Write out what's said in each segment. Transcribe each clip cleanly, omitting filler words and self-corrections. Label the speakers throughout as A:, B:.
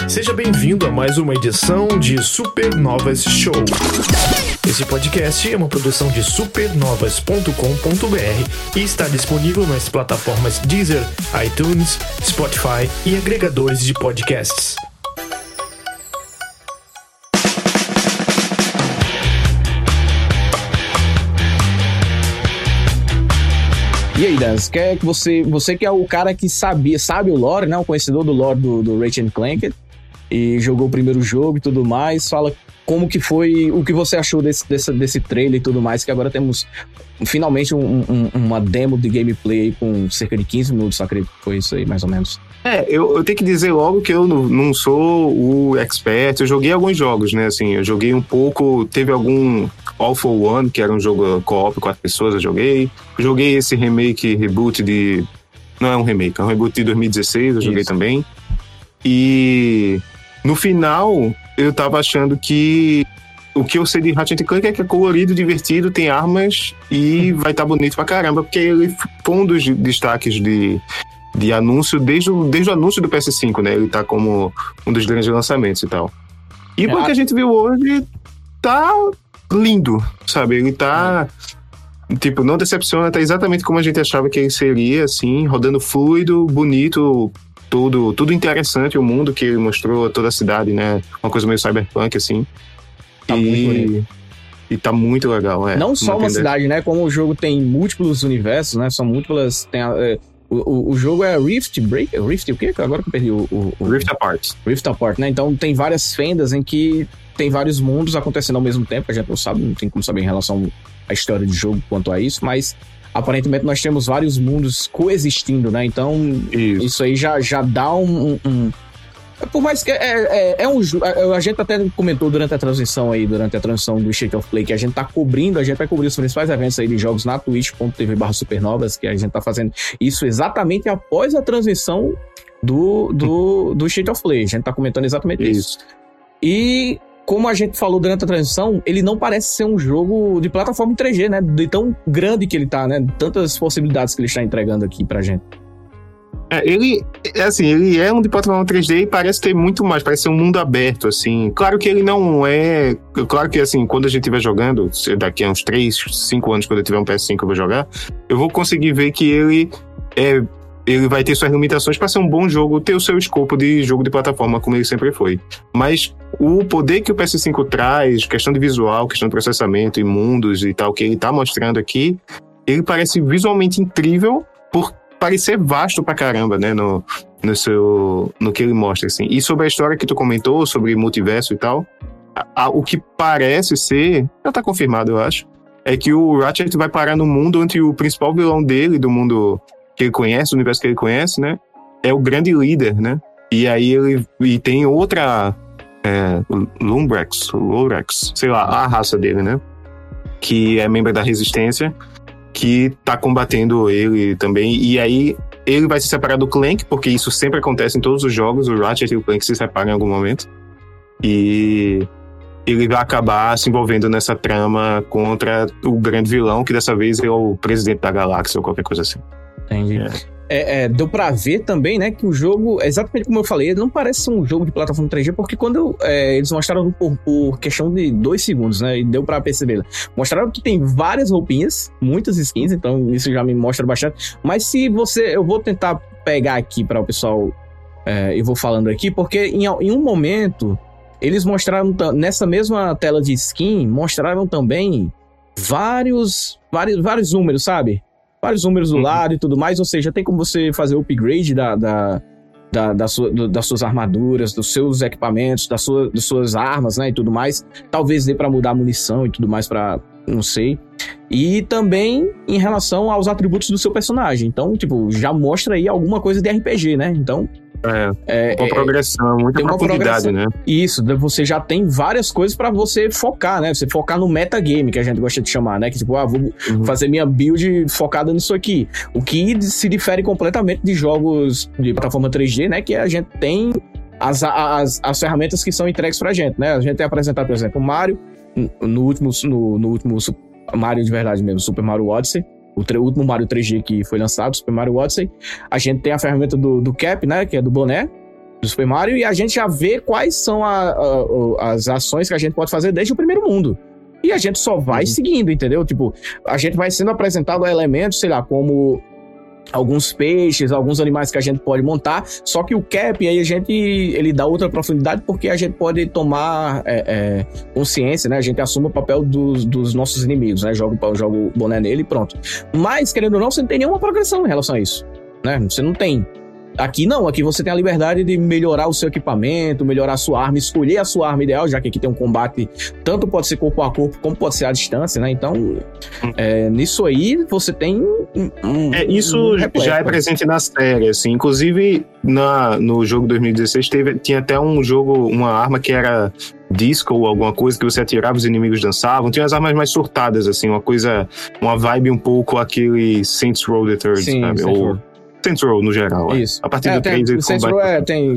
A: Seja bem-vindo a mais uma edição de Supernovas Show. Esse podcast é uma produção de supernovas.com.br e está disponível nas plataformas Deezer, iTunes, Spotify e agregadores de podcasts.
B: E aí, Dan, quer que você que é o cara que sabe o lore, né? O conhecedor do lore do Ratchet & Clank e jogou o primeiro jogo e tudo mais, fala como que foi, o que você achou desse trailer e tudo mais, que agora temos finalmente uma demo de gameplay aí com cerca de 15 minutos, acredito que foi isso aí, mais ou menos.
C: Eu tenho que dizer logo que eu não sou o expert, eu joguei alguns jogos, né, assim, eu joguei um pouco, teve algum All for One, que era um jogo co-op, 4 pessoas, eu joguei esse reboot não é um remake, é um reboot de 2016, eu joguei também, e no final eu tava achando que o que eu sei de Ratchet & Clank é que é colorido, divertido, tem armas e vai estar bonito pra caramba, porque ele foi um dos destaques de anúncio desde o anúncio do PS5, né? Ele tá como um dos grandes lançamentos e tal. E o que a gente viu hoje tá lindo, sabe? Ele tá... Tipo, não decepciona, tá exatamente como a gente achava que ele seria, assim, rodando fluido, bonito, tudo interessante, o mundo que ele mostrou, toda a cidade, né? Uma coisa meio cyberpunk, assim.
B: Tá muito bonito.
C: E tá muito legal,
B: Não só uma cidade, né? Como o jogo tem múltiplos universos, né? São múltiplas... O jogo é Rift o quê? Agora que eu perdi o...
C: Rift Apart.
B: Rift Apart, né? Então tem várias fendas em que tem vários mundos acontecendo ao mesmo tempo, a gente não sabe, não tem como saber em relação à história do jogo quanto a isso, mas aparentemente nós temos vários mundos coexistindo, né? Então isso aí já dá por mais que a gente até comentou durante a transição do State of Play, que a gente vai cobrir os principais eventos aí de jogos na twitch.tv/supernovas, que a gente tá fazendo isso exatamente após a transição do State of Play. A gente tá comentando exatamente isso. E como a gente falou durante a transição, ele não parece ser um jogo de plataforma em 3G, né? De tão grande que ele tá, né? Tantas possibilidades que ele está entregando aqui pra gente.
C: Ele é um de plataforma 3D e parece ter muito mais, parece ser um mundo aberto, assim. Claro que ele não é... Claro que, assim, quando a gente estiver jogando, daqui a uns 3, 5 anos, quando eu tiver um PS5 eu vou jogar, eu vou conseguir ver que ele vai ter suas limitações para ser um bom jogo, ter o seu escopo de jogo de plataforma, como ele sempre foi. Mas o poder que o PS5 traz, questão de visual, questão de processamento e mundos e tal, que ele tá mostrando aqui, ele parece visualmente incrível por parecer vasto pra caramba, né, no que ele mostra, assim. E sobre a história que tu comentou, sobre multiverso e tal, o que parece ser, já tá confirmado, eu acho, é que o Ratchet vai parar no mundo onde o principal vilão dele, do mundo que ele conhece, do universo que ele conhece, né, é o grande líder, né, e aí ele tem outra Lorax, sei lá, a raça dele, né, que é membro da Resistência, que tá combatendo ele também, e aí ele vai se separar do Clank, porque isso sempre acontece em todos os jogos, o Ratchet e o Clank se separam em algum momento, e ele vai acabar se envolvendo nessa trama contra o grande vilão, que dessa vez é o presidente da galáxia, ou qualquer coisa assim.
B: Entendi. Deu pra ver também, né, que o jogo, exatamente como eu falei, ele não parece ser um jogo de plataforma 3G, porque quando eles mostraram por questão de 2 segundos, né, e deu pra perceber, mostraram que tem várias roupinhas, muitas skins, então isso já me mostra bastante, mas eu vou tentar pegar aqui para o pessoal, eu vou falando aqui, porque em um momento, eles mostraram, nessa mesma tela de skin, mostraram também vários números, sabe? Vários números do lado e tudo mais, ou seja, tem como você fazer o upgrade das suas armaduras, dos seus equipamentos, das suas armas, né, e tudo mais. Talvez dê pra mudar a munição e tudo mais, não sei. E também em relação aos atributos do seu personagem. Então, tipo, já mostra aí alguma coisa de RPG, né? Então...
C: uma progressão, muita profundidade, né?
B: Isso, você já tem várias coisas pra você focar, né? Você focar no metagame, que a gente gosta de chamar, né? Que tipo, vou fazer minha build focada nisso aqui. O que se difere completamente de jogos de plataforma 3D, né? Que a gente tem as ferramentas que são entregues pra gente, né? A gente tem apresentado, por exemplo, o Mario, no último Mario de verdade mesmo, Super Mario Odyssey. O último Mario 3G que foi lançado, Super Mario Odyssey. A gente tem a ferramenta do Cap, né? Que é do boné. do Super Mario, e a gente já vê quais são as ações que a gente pode fazer desde o primeiro mundo. E a gente só vai seguindo, entendeu? Tipo, a gente vai sendo apresentado a elementos, sei lá, como alguns peixes, alguns animais que a gente pode montar, só que o Cap, aí ele dá outra profundidade, porque a gente pode tomar consciência, né? A gente assume o papel dos nossos inimigos, né? Joga o boné nele e pronto. Mas, querendo ou não, você não tem nenhuma progressão em relação a isso, né? Você não tem. Aqui não, aqui você tem a liberdade de melhorar o seu equipamento, melhorar a sua arma, escolher a sua arma ideal, já que aqui tem um combate, tanto pode ser corpo a corpo, como pode ser à distância, né? Então, nisso aí, você tem
C: isso já é presente na série, assim. Inclusive, no jogo 2016, tinha até uma arma que era disco ou alguma coisa que você atirava, os inimigos dançavam. Tinha as armas mais surtadas, assim, uma vibe um pouco aquele Saints Row the Third, sabe? Ou Saints Row, no geral.
B: Isso.
C: A partir do 3,
B: o Saints Row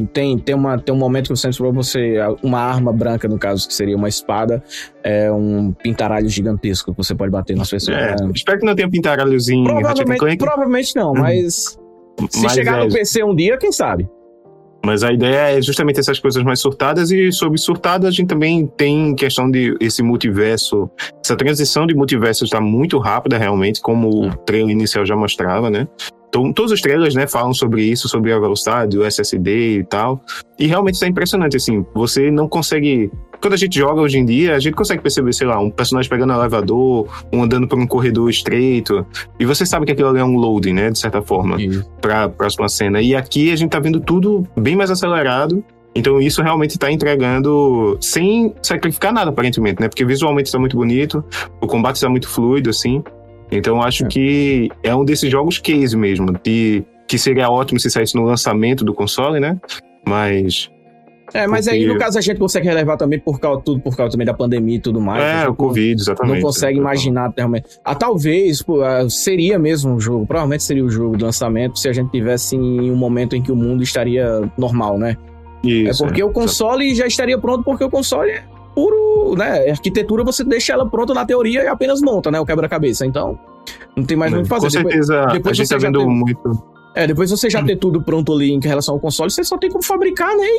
B: tem um momento que o Saints Row uma arma branca, no caso, que seria uma espada, um pintaralho gigantesco que você pode bater nas pessoas.
C: Espero que não tenha um pintaralhozinho.
B: Provavelmente não, mas se chegar no PC um dia, quem sabe?
C: Mas a ideia é justamente essas coisas mais surtadas, e sobre surtada a gente também tem questão de esse multiverso, essa transição de multiverso está muito rápida realmente, como o trailer inicial já mostrava, né? Então, todos os trailers, né, falam sobre isso, sobre a velocidade, o SSD e tal. E realmente está impressionante, assim. Você não consegue... Quando a gente joga hoje em dia, a gente consegue perceber, sei lá, um personagem pegando um elevador, um andando por um corredor estreito. E você sabe que aquilo ali é um loading, né, de certa forma, para a próxima cena. E aqui a gente tá vendo tudo bem mais acelerado. Então isso realmente está entregando sem sacrificar nada, aparentemente, né? Porque visualmente está muito bonito, o combate está muito fluido, assim. Então acho que é um desses jogos case mesmo, que seria ótimo se saísse no lançamento do console, né? Mas
B: aí no caso a gente consegue relevar também por causa também da pandemia e tudo mais.
C: O Covid, exatamente.
B: Não consegue imaginar realmente. Talvez seria mesmo um jogo, provavelmente seria o jogo do lançamento se a gente tivesse em um momento em que o mundo estaria normal, né? Isso, porque o console já estaria pronto, porque o console é puro, né? A arquitetura você deixa ela pronta na teoria e apenas monta, né? O quebra-cabeça. Então, não tem mais muito o que fazer.
C: Com certeza, depois a gente tá vendo muito...
B: depois você já ter tudo pronto ali em relação ao console, você só tem como fabricar, né?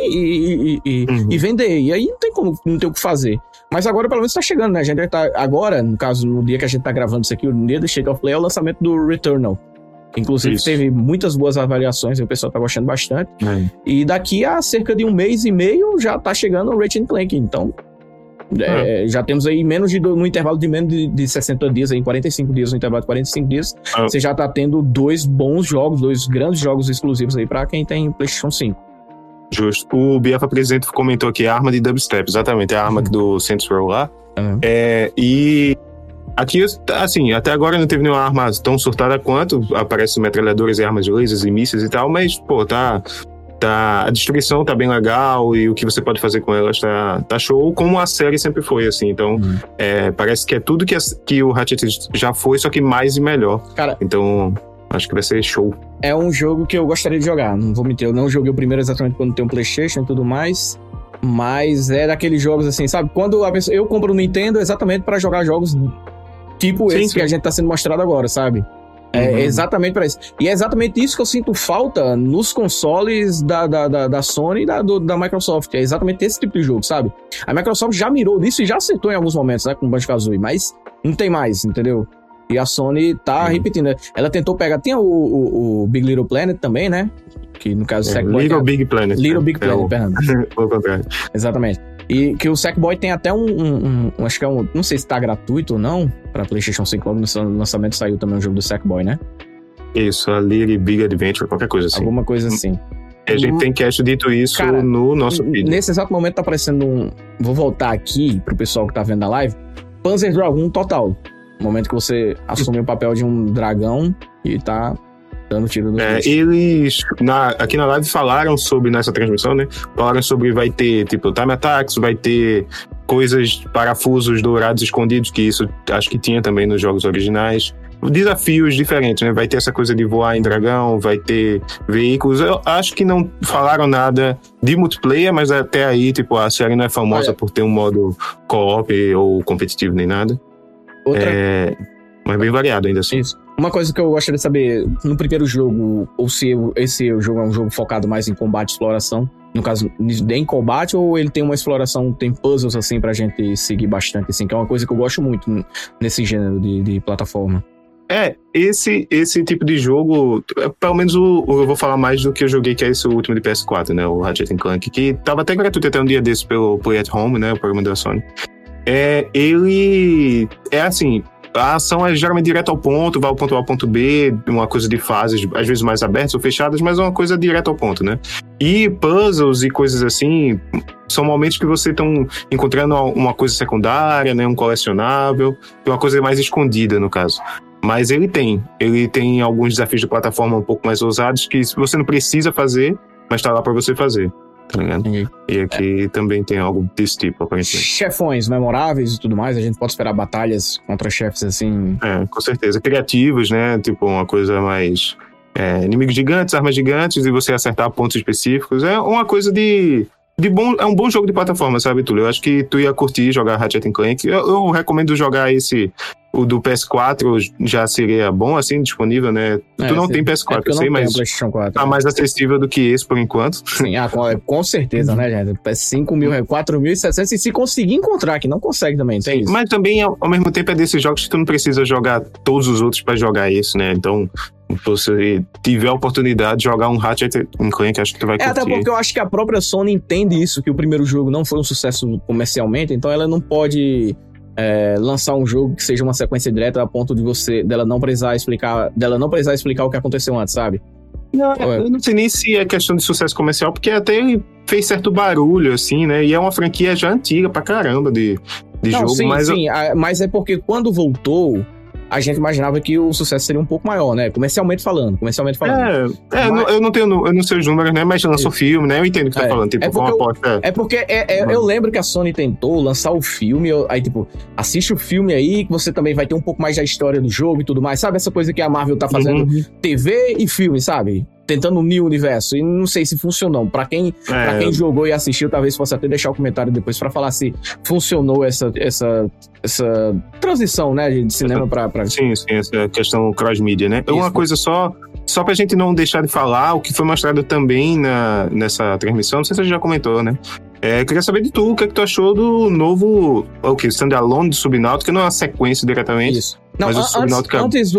B: E vender. E aí não tem o que fazer. Mas agora, pelo menos, tá chegando, né? A gente tá agora, no caso, no dia que a gente tá gravando isso aqui, o dia do State of Play é o lançamento do Returnal. Inclusive, teve muitas boas avaliações e o pessoal tá gostando bastante. E daqui a cerca de 1 mês e meio já tá chegando o Ratchet & Clank. Então, já temos aí no intervalo de menos de 60 dias, em 45 dias, no intervalo de 45 dias, você já tá tendo 2 bons jogos, 2 grandes jogos exclusivos aí pra quem tem PlayStation 5.
C: Justo. O Biafra Presidente comentou aqui, a arma de dubstep, exatamente, a arma do Saints Row lá. E aqui, assim, até agora não teve nenhuma arma tão surtada quanto, aparecem metralhadoras e armas de lasers e mísseis e tal, mas, pô, a destruição tá bem legal e o que você pode fazer com elas tá show, como a série sempre foi, assim. Então, parece que é tudo que o Ratchet já foi, só que mais e melhor. Cara, então, acho que vai ser show.
B: É um jogo que eu gostaria de jogar, não vou mentir. Eu não joguei o primeiro exatamente quando tem um PlayStation e tudo mais, mas é daqueles jogos, assim, sabe? Quando eu compro o Nintendo exatamente pra jogar jogos tipo esse que a gente tá sendo mostrado agora, sabe? É exatamente para isso. E é exatamente isso que eu sinto falta nos consoles da Sony e da Microsoft. É exatamente esse tipo de jogo, sabe? A Microsoft já mirou nisso e já acertou em alguns momentos, né? Com o Banjo-Kazooie, mas não tem mais, entendeu? E a Sony tá repetindo. Ela tentou pegar... Tem o Big Little Planet também, né? Que no caso...
C: Little Big Planet.
B: Little Big Planet, perdão. Exatamente. E que o Sackboy tem até acho que é não sei se tá gratuito ou não, pra PlayStation 5, logo no lançamento saiu também o jogo do Sackboy, né?
C: Isso, a Little Big Adventure, qualquer coisa assim.
B: Alguma coisa assim.
C: A gente tem cast dito isso, cara, no nosso vídeo.
B: Nesse exato momento tá aparecendo Vou voltar aqui pro pessoal que tá vendo a live. Panzer Dragoon total. No momento que você assume o papel de um dragão e tá dando tiro do
C: eles aqui na live falaram sobre, nessa transmissão, né? Falaram sobre, vai ter tipo time attacks, vai ter coisas, parafusos dourados escondidos, que isso acho que tinha também nos jogos originais. Desafios diferentes, né? Vai ter essa coisa de voar em dragão, vai ter veículos. Eu acho que não falaram nada de multiplayer, mas até aí, tipo, a série não é famosa por ter um modo co-op ou competitivo nem nada. Mas bem variado ainda assim.
B: Isso. Uma coisa que eu gostaria de saber, no primeiro jogo, ou se esse jogo é um jogo focado mais em combate e exploração, no caso, em combate, ou ele tem uma exploração, tem puzzles, assim, pra gente seguir bastante, assim, que é uma coisa que eu gosto muito nesse gênero de plataforma.
C: Esse tipo de jogo, pelo menos eu vou falar mais do que eu joguei, que é esse último de PS4, né, o Ratchet & Clank, que tava até gratuito até um dia desse pelo Play at Home, né, o programa da Sony. Ele é assim, a ação é geralmente direto ao ponto, vai ao ponto A ao ponto B, uma coisa de fases, às vezes mais abertas ou fechadas, mas é uma coisa direto ao ponto, né? E puzzles e coisas assim, são momentos que você estão encontrando uma coisa secundária, né, um colecionável, uma coisa mais escondida, no caso. Mas ele tem alguns desafios de plataforma um pouco mais ousados que você não precisa fazer, mas tá lá pra você fazer, tá ligado? E aqui também tem algo desse tipo, aparentemente.
B: Chefões memoráveis e tudo mais, a gente pode esperar batalhas contra chefes assim...
C: Com certeza. Criativos, né? Tipo, uma coisa mais... inimigos gigantes, armas gigantes, e você acertar pontos específicos. É uma coisa de bom... É um bom jogo de plataforma, sabe, Túlio? Eu acho que tu ia curtir jogar Ratchet & Clank. Eu recomendo jogar o do PS4, já seria bom, assim, disponível, né? Tu não tem PS4, eu sei, mas tá mais acessível do que esse, por enquanto.
B: Sim, com certeza, né, gente? 5.000, 4.700, e se conseguir encontrar, que não consegue também, tem isso.
C: Mas também, ao mesmo tempo, é desses jogos que tu não precisa jogar todos os outros pra jogar esse, né? Então, se você tiver a oportunidade de jogar um Ratchet & Clank, acho que tu vai curtir.
B: Até porque eu acho que a própria Sony entende isso, que o primeiro jogo não foi um sucesso comercialmente, então ela não pode... lançar um jogo que seja uma sequência direta a ponto dela não precisar explicar o que aconteceu antes, sabe?
C: Eu não sei nem se é questão de sucesso comercial, porque até ele fez certo barulho, assim, né? E é uma franquia já antiga pra caramba de jogo.
B: Sim, mas é porque quando voltou, a gente imaginava que o sucesso seria um pouco maior, né? Comercialmente falando. Mas...
C: eu não sei os números, né? Mas lançou filme, né? Eu entendo o que tá falando, tipo, com uma aposta.
B: Eu lembro que a Sony tentou lançar o filme, aí, tipo, assiste o filme aí, que você também vai ter um pouco mais da história do jogo e tudo mais. Sabe essa coisa que a Marvel tá fazendo? TV e filme, sabe? Tentando unir o universo, e não sei se funcionou. Pra quem jogou e assistiu, talvez possa até deixar o comentário depois pra falar se funcionou essa transição, né, de cinema pra...
C: Sim, essa questão cross-mídia, né? Uma coisa só pra gente não deixar de falar, o que foi mostrado também nessa transmissão, não sei se você já comentou, né? Queria saber de tu, o que é que tu achou do novo, standalone do Subnautica, não é uma sequência diretamente.
B: Isso. Não, mas o Subnautica... Antes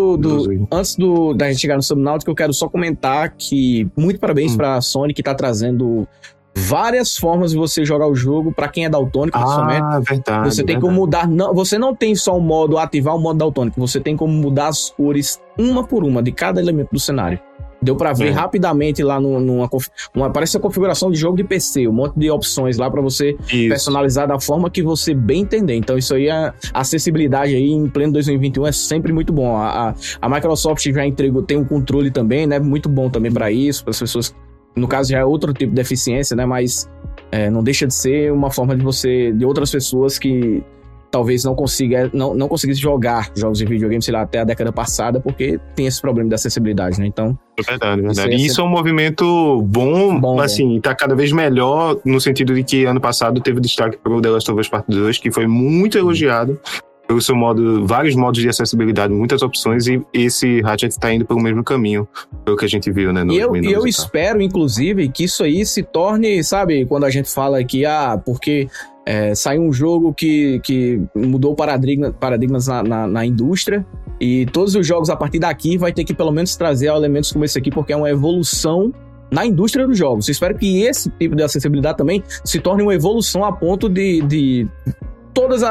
B: da gente chegar no Subnautica, eu quero só comentar que muito parabéns pra Sony, que tá trazendo várias formas de você jogar o jogo pra quem é daltônico, principalmente.
C: Verdade.
B: Você tem como mudar, você não tem só o modo ativar o modo daltônico, você tem como mudar as cores uma por uma de cada elemento do cenário. Deu pra ver rapidamente lá parece a configuração de jogo de PC, um monte de opções lá pra você personalizar da forma que você bem entender. Então isso aí, a acessibilidade aí em pleno 2021 é sempre muito bom. A Microsoft já entregou, tem um controle também, né? Muito bom também pra isso, para as pessoas. No caso já é outro tipo de deficiência, né? Mas não deixa de ser uma forma de outras pessoas que talvez não conseguisse jogar jogos de videogame, sei lá, até a década passada, porque tem esse problema de acessibilidade, né? Então...
C: É verdade. E isso é um movimento bom, assim, tá cada vez melhor, no sentido de que ano passado teve destaque pro The Last of Us Part 2, que foi muito elogiado pelo seu modo, vários modos de acessibilidade, muitas opções, e esse Ratchet tá indo pelo mesmo caminho, pelo que a gente viu, né?
B: E eu espero, inclusive, que isso aí se torne, sabe, quando a gente fala que, porque... saiu um jogo que mudou paradigmas na indústria, e todos os jogos a partir daqui vai ter que pelo menos trazer elementos como esse aqui, porque é uma evolução na indústria dos jogos. Eu espero que esse tipo de acessibilidade também se torne uma evolução a ponto de todas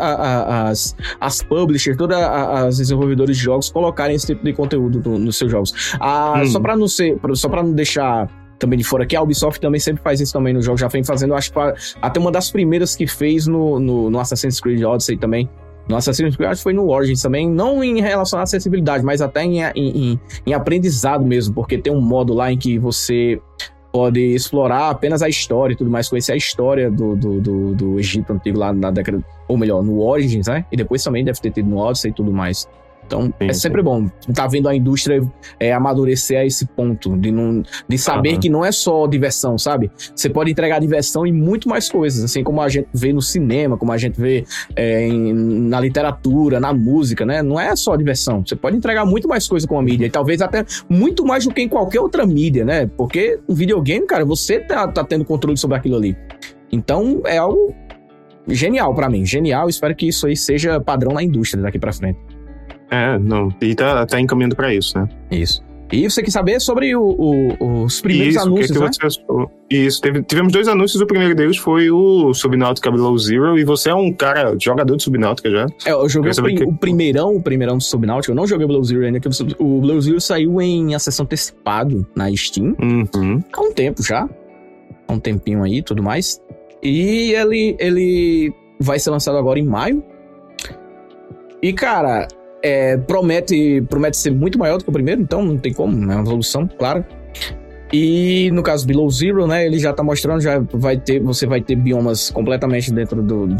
B: as publishers, todas as desenvolvedores de jogos colocarem esse tipo de conteúdo nos seus jogos. Só pra não deixar também de fora, que a Ubisoft também sempre faz isso também no jogo, já vem fazendo, acho que até uma das primeiras que fez no Assassin's Creed Odyssey também. No Assassin's Creed, acho que foi no Origins também, não em relação à acessibilidade, mas até em aprendizado mesmo, porque tem um modo lá em que você pode explorar apenas a história e tudo mais, conhecer a história do Egito Antigo lá na década, ou melhor, no Origins, né? E depois também deve ter tido no Odyssey e tudo mais. Então, é sempre bom tá vendo a indústria amadurecer a esse ponto, de saber que não é só diversão, sabe? Você pode entregar diversão em muito mais coisas, assim como a gente vê no cinema, como a gente vê na literatura, na música, né? Não é só diversão. Você pode entregar muito mais coisa com a mídia, e talvez até muito mais do que em qualquer outra mídia, né? Porque o videogame, cara, você tá tendo controle sobre aquilo ali. Então, é algo genial pra mim. Genial, espero que isso aí seja padrão na indústria daqui pra frente.
C: Não. E tá encaminhando pra isso, né?
B: Isso. E você quer saber sobre os primeiros anúncios, né?
C: Isso, tivemos 2 anúncios. O primeiro deles foi o Subnautica Below Zero. E você é um cara, jogador de Subnautica já?
B: Eu joguei o primeirão do Subnautica. Eu não joguei o Below Zero ainda, porque o Below Zero saiu em acesso antecipado na Steam. Há um tempo já. Há um tempinho aí e tudo mais. E ele vai ser lançado agora em maio. E, cara... promete ser muito maior do que o primeiro, então não tem como, é uma evolução, claro. E no caso Below Zero, né, ele já tá mostrando, você vai ter biomas completamente dentro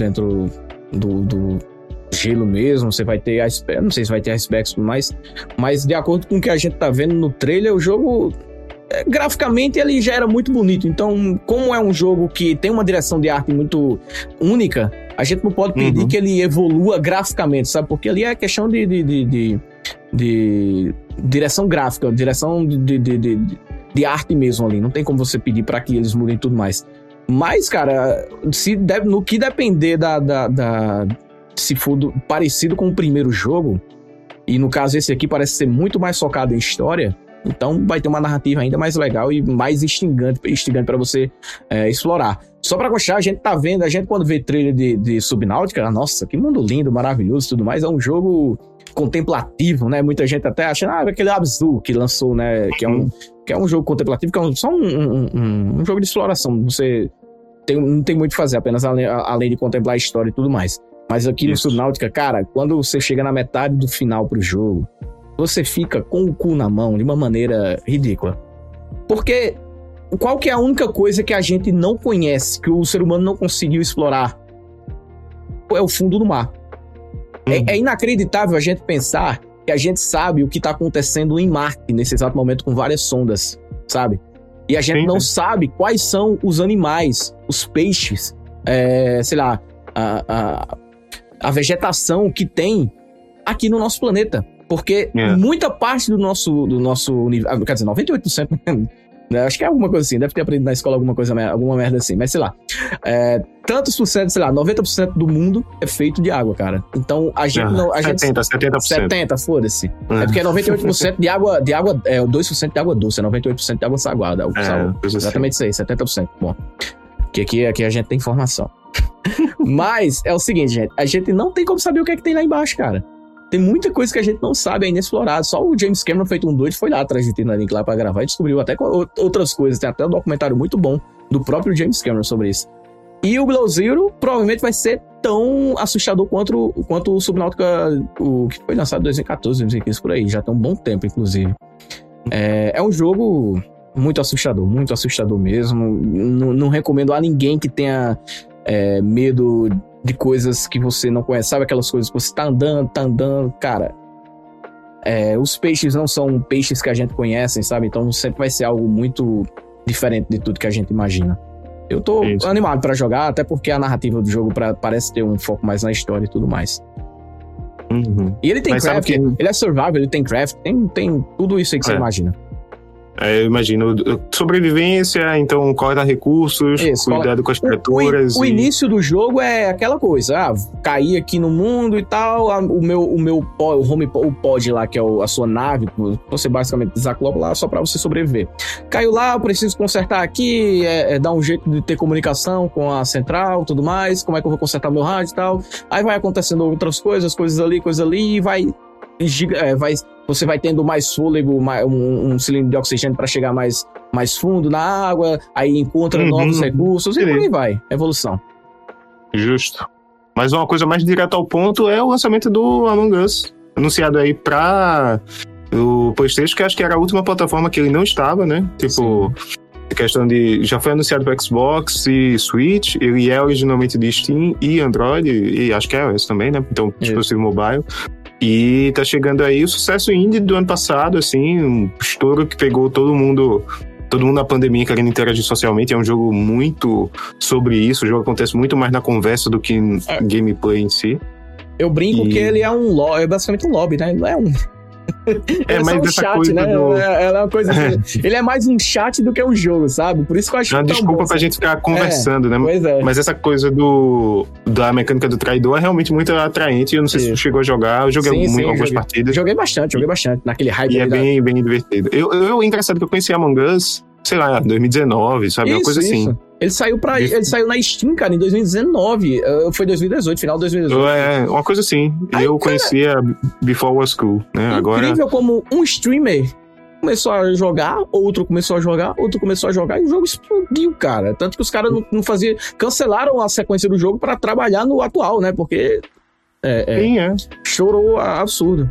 B: do gelo mesmo, você vai ter não sei se vai ter icebergs e tudo mais, mas de acordo com o que a gente tá vendo no trailer, o jogo graficamente ele já era muito bonito, então como é um jogo que tem uma direção de arte muito única, a gente não pode pedir que ele evolua graficamente, sabe? Porque ali é questão de direção gráfica, direção de arte mesmo ali. Não tem como você pedir pra que eles mudem tudo mais. Mas, cara, no que depender se for parecido com o primeiro jogo, e no caso esse aqui parece ser muito mais focado em história, então vai ter uma narrativa ainda mais legal e mais instigante para você explorar. Só pra constar, a gente tá vendo, quando vê trailer de Subnautica, nossa, que mundo lindo, maravilhoso e tudo mais, é um jogo contemplativo, né? Muita gente até acha, aquele Abzu que lançou, né? Que é um jogo contemplativo, que é só um jogo de exploração. Você não tem muito o que fazer, apenas além de contemplar a história e tudo mais. Mas aqui no Subnautica, cara, quando você chega na metade do final pro jogo, você fica com o cu na mão de uma maneira ridícula. Porque qual que é a única coisa que a gente não conhece, que o ser humano não conseguiu explorar? É o fundo do mar. É inacreditável a gente pensar que a gente sabe o que está acontecendo em Marte nesse exato momento com várias sondas, sabe? E a gente não sabe quais são os animais, os peixes, sei lá, a vegetação que tem aqui no nosso planeta. Porque muita parte do nosso universo, quer dizer, 98%, acho que é alguma coisa assim, deve ter aprendido na escola alguma merda assim, mas sei lá, tantos por cento, sei lá, 90% do mundo é feito de água, cara. Então a gente não... 70%, foda-se. É porque é 98% de água, 2% de água doce, é 98% de água salgada. Exatamente isso aí, 70%. Bom, que aqui a gente tem informação. Mas é o seguinte, gente, a gente não tem como saber o que é que tem lá embaixo, cara. Tem muita coisa que a gente não sabe, é inexplorado. Só o James Cameron, feito um doido, foi lá atrás de Titanic lá pra gravar e descobriu até outras coisas. Tem até um documentário muito bom do próprio James Cameron sobre isso. E o Below Zero provavelmente vai ser tão assustador quanto o Subnautica, o que foi lançado em 2014, 2015, por aí. Já tem um bom tempo, inclusive. É um jogo muito assustador mesmo. Não recomendo a ninguém que tenha medo de coisas que você não conhece, sabe? Aquelas coisas que você tá andando, cara. Os peixes não são peixes que a gente conhece, sabe? Então sempre vai ser algo muito diferente de tudo que a gente imagina. Eu tô animado pra jogar, até porque a narrativa do jogo parece ter um foco mais na história e tudo mais. E ele tem craft, ele é survival, ele tem craft, tem tudo isso aí que você imagina.
C: Eu imagino, sobrevivência, então coletar recursos, cuidado com as criaturas.
B: O início do jogo é aquela coisa, cair aqui no mundo e tal, o pod lá, que é a sua nave, você basicamente desacopla lá só pra você sobreviver. Caiu lá, eu preciso consertar aqui, dar um jeito de ter comunicação com a central, tudo mais, como é que eu vou consertar meu rádio e tal. Aí vai acontecendo outras coisas ali, e você vai tendo mais fôlego, um cilindro de oxigênio para chegar mais fundo na água, aí encontra novos recursos, e por aí vai, evolução.
C: Justo. Mas uma coisa mais direta ao ponto é o lançamento do Among Us, anunciado aí para o PlayStation, que acho que era a última plataforma que ele não estava, né? Tipo, questão de... Já foi anunciado para Xbox e Switch, ele é originalmente de Steam e Android, e acho que é iOS também, né? Então, dispositivo mobile. E tá chegando aí o sucesso indie do ano passado, assim, um estouro que pegou todo mundo na pandemia querendo interagir socialmente. É um jogo muito sobre isso, o jogo acontece muito mais na conversa do que gameplay em si.
B: Eu brinco que ele é basicamente um lobby, né? Ele não é um...
C: mas
B: um
C: essa
B: chat,
C: coisa
B: né?
C: do...
B: É uma coisa assim, ele é mais um chat do que um jogo, sabe? Por isso que eu acho
C: uma
B: tão
C: desculpa
B: bom,
C: pra gente ficar conversando, né?
B: Pois é.
C: Mas essa coisa da mecânica do traidor é realmente muito atraente. Eu não sei se tu chegou a jogar. Eu joguei algumas partidas.
B: Joguei bastante. Naquele hype.
C: E é bem divertido. Engraçado que eu conheci Among Us, sei lá, 2019, sabe? Uma coisa assim.
B: Ele saiu na Steam, cara, em 2019. Foi 2018, final de 2018.
C: É, uma coisa assim. Eu conhecia Before Was Cool, né?
B: Incrível como um streamer começou a jogar, outro começou a jogar, e o jogo explodiu, cara. Tanto que os caras não faziam... Cancelaram a sequência do jogo pra trabalhar no atual, né? Porque... Chorou absurdo.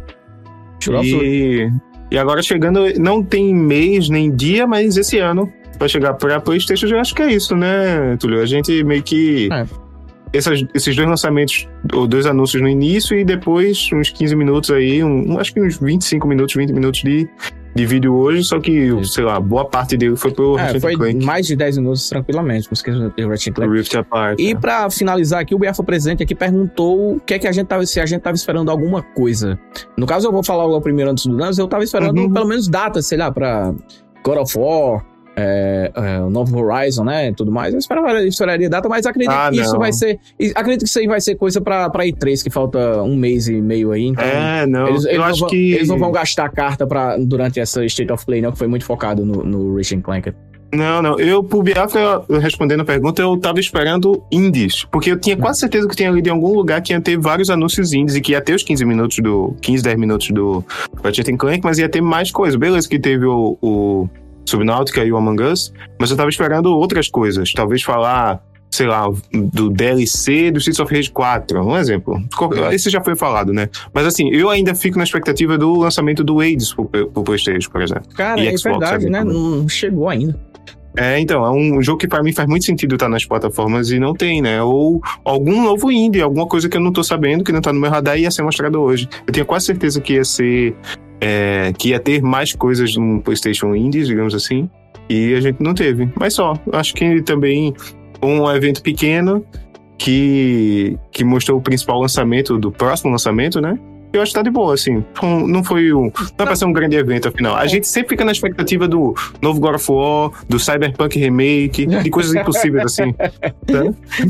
C: E agora chegando, não tem mês nem dia, mas esse ano vai chegar pra PlayStation. Eu acho que é isso, né, Túlio? A gente meio que... Esses dois lançamentos, ou dois anúncios no início e depois uns 15 minutos aí, acho que uns 20 minutos de vídeo hoje, só que, sei lá, boa parte dele foi pro Ratchet
B: foi
C: Clank.
B: Mais de 10 minutos tranquilamente, com esquema do Ratchet Clank.
C: Rift Apart.
B: E pra finalizar aqui, o BF Presidente aqui perguntou se a gente tava esperando alguma coisa. No caso, eu vou falar logo primeiro antes do Danos, eu tava esperando pelo menos datas, sei lá, pra God of War, o novo Horizon, né, tudo mais. Eu esperaria data, mas acredito que isso vai ser... Acredito que isso aí vai ser coisa pra E3, que falta um mês e meio aí. Então eles não vão gastar carta durante essa State of Play, não, que foi muito focado no Ratchet Clank.
C: Não. Eu, por Biafra, respondendo a pergunta, eu tava esperando indies. Porque eu tinha quase certeza que tinha lido em algum lugar que ia ter vários anúncios indies e que ia ter os 10 minutos do Ratchet Clank, mas ia ter mais coisa. Beleza que teve o Subnautica e o Among Us, mas eu tava esperando outras coisas. Talvez falar, sei lá, do DLC do Streets of Rage 4, um exemplo. Esse já foi falado, né? Mas assim, eu ainda fico na expectativa do lançamento do Hades pro PlayStation, por exemplo.
B: Cara, é verdade, né? Não chegou ainda.
C: Então, é um jogo que pra mim faz muito sentido estar nas plataformas e não tem, né? Ou algum novo indie, alguma coisa que eu não tô sabendo, que não tá no meu radar e ia ser mostrado hoje. Eu tinha quase certeza que ia ser... que ia ter mais coisas no PlayStation Indies, digamos assim, e a gente não teve. Mas só, acho que também um evento pequeno que mostrou o principal lançamento, do próximo lançamento, né? Eu acho que tá de boa, assim. Não é pra ser um grande evento, afinal. A gente sempre fica na expectativa do novo God of War, do Cyberpunk Remake, de coisas impossíveis, assim. Tá?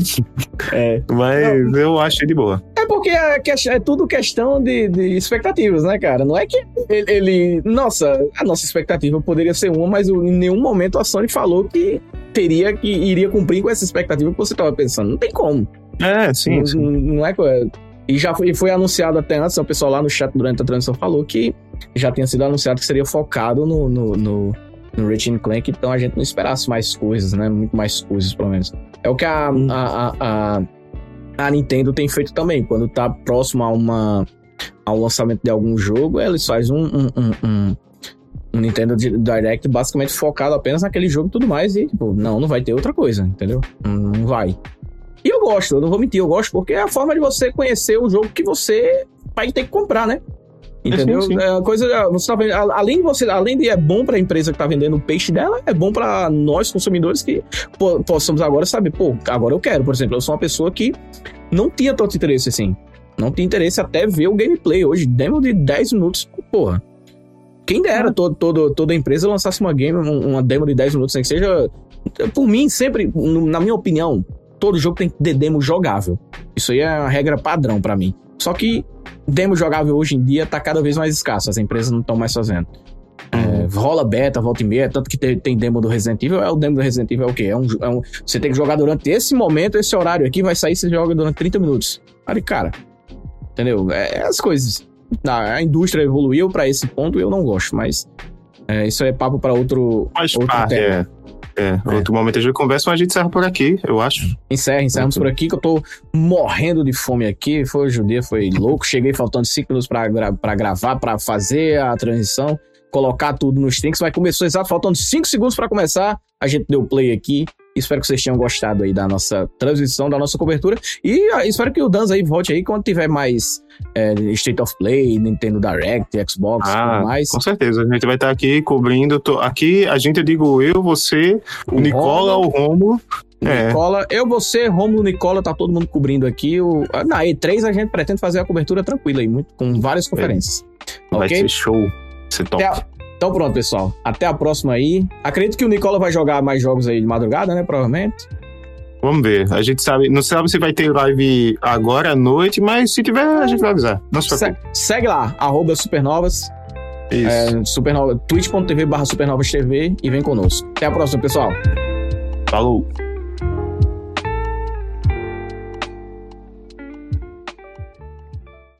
C: Mas eu achei de boa.
B: É porque é tudo questão de expectativas, né, cara? Não é que ele... Nossa, a nossa expectativa poderia ser uma, mas em nenhum momento a Sony falou que iria cumprir com essa expectativa que você tava pensando. Não tem como.
C: Sim.
B: Não é... E foi anunciado até antes, o pessoal lá no chat durante a transmissão falou que já tinha sido anunciado que seria focado no Ratchet Clank, então a gente não esperasse mais coisas, né? Muito mais coisas, pelo menos. É o que a Nintendo tem feito também. Quando tá próximo ao lançamento de algum jogo, eles fazem um Nintendo Direct basicamente focado apenas naquele jogo e tudo mais, e tipo, não vai ter outra coisa, entendeu? Não vai. E eu gosto, eu não vou mentir, eu gosto porque é a forma de você conhecer o jogo que você vai ter que comprar, né? Entendeu?
C: Sim.
B: É coisa, você tá vendo, além de é bom pra empresa que tá vendendo o peixe dela, é bom pra nós consumidores que possamos agora saber, agora eu quero. Por exemplo, eu sou uma pessoa que não tinha tanto interesse assim. Não tinha interesse até ver o gameplay. Hoje, demo de 10 minutos, porra. Quem dera toda empresa lançasse uma demo de 10 minutos, nem que seja... Por mim, sempre, na minha opinião, todo jogo tem que ter demo jogável. Isso aí é a regra padrão pra mim. Só que demo jogável hoje em dia tá cada vez mais escasso. As empresas não estão mais fazendo. Rola beta, volta e meia. Tanto que tem demo do Resident Evil. O demo do Resident Evil é o quê? Você tem que jogar durante esse momento, esse horário aqui. Vai sair, você joga durante 30 minutos. Aí, cara, entendeu? As coisas. A indústria evoluiu pra esse ponto e eu não gosto. Mas isso é papo pra outro tema.
C: Outro momento a gente conversa, mas a gente encerra por aqui, eu acho.
B: Encerramos por aqui, que eu tô morrendo de fome aqui. Hoje o dia foi louco. Cheguei faltando 5 minutos pra gravar, pra fazer a transição, colocar tudo nos trinks. Mas começou exato, faltando 5 segundos pra começar. A gente deu play aqui Espero que vocês tenham gostado aí da nossa transmissão, da nossa cobertura. E espero que o Danz aí volte aí quando tiver mais State of Play, Nintendo Direct, Xbox, tudo mais.
C: Com certeza, a gente vai estar aqui cobrindo. Aqui, a gente, eu digo eu, você, o Nicola, o Romulo.
B: Nicola, eu, você, Romulo, Nicola, tá todo mundo cobrindo aqui. Na E3 a gente pretende fazer a cobertura tranquila aí, com várias conferências.
C: Vai ser show, vai ser top.
B: Então pronto, pessoal. Até a próxima aí. Acredito que o Nicola vai jogar mais jogos aí de madrugada, né? Provavelmente.
C: Vamos ver. A gente não sabe se vai ter live agora à noite, mas se tiver, a gente vai avisar.
B: Segue lá, @supernovas.
C: Isso.
B: Twitch.tv/supernovastv e vem conosco. Até a próxima, pessoal.
C: Falou.